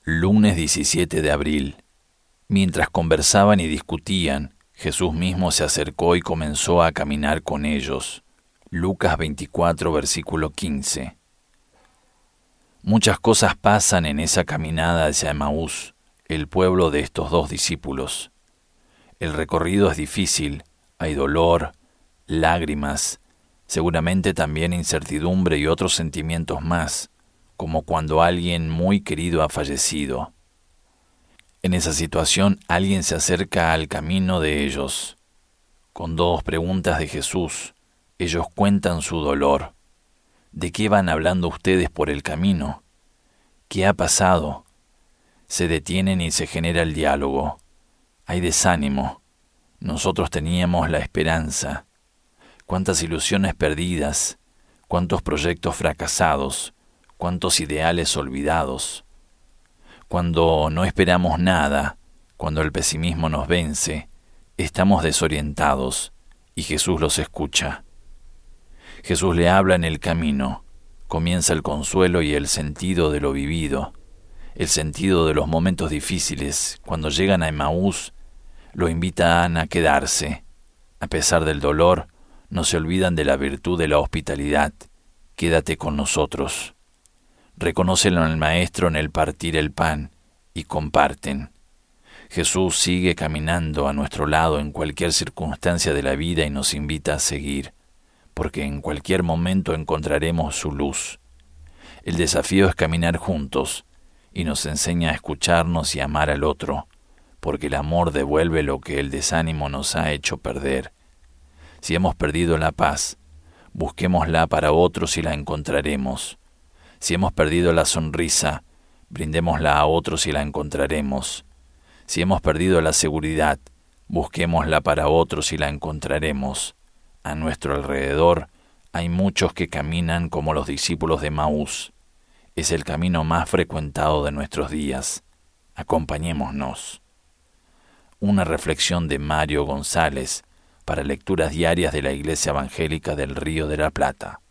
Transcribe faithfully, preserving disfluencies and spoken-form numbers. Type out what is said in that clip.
Lunes diecisiete de abril. Mientras conversaban y discutían, Jesús mismo se acercó y comenzó a caminar con ellos. Lucas veinticuatro, versículo quince. Muchas cosas pasan en esa caminada hacia Emaús, el pueblo de estos dos discípulos. El recorrido es difícil, hay dolor, lágrimas, seguramente también incertidumbre y otros sentimientos más, como cuando alguien muy querido ha fallecido. En esa situación, alguien se acerca al camino de ellos. Con dos preguntas de Jesús, ellos cuentan su dolor. ¿De qué van hablando ustedes por el camino? ¿Qué ha pasado? Se detienen y se genera el diálogo. Hay desánimo. Nosotros teníamos la esperanza. Cuántas ilusiones perdidas, cuántos proyectos fracasados, cuántos ideales olvidados. Cuando no esperamos nada, cuando el pesimismo nos vence, estamos desorientados y Jesús los escucha. Jesús le habla en el camino, comienza el consuelo y el sentido de lo vivido, el sentido de los momentos difíciles. Cuando llegan a Emaús, lo invitan a quedarse. A pesar del dolor, no se olvidan de la virtud de la hospitalidad. Quédate con nosotros. Reconócelo al Maestro en el partir el pan y comparten. Jesús sigue caminando a nuestro lado en cualquier circunstancia de la vida y nos invita a seguir, porque en cualquier momento encontraremos su luz. El desafío es caminar juntos y nos enseña a escucharnos y amar al otro, porque el amor devuelve lo que el desánimo nos ha hecho perder. Si hemos perdido la paz, busquémosla para otros y la encontraremos. Si hemos perdido la sonrisa, brindémosla a otros y la encontraremos. Si hemos perdido la seguridad, busquémosla para otros y la encontraremos. A nuestro alrededor hay muchos que caminan como los discípulos de Emaús. Es el camino más frecuentado de nuestros días. Acompañémonos. Una reflexión de Mario González para lecturas diarias de la Iglesia Evangélica del Río de la Plata.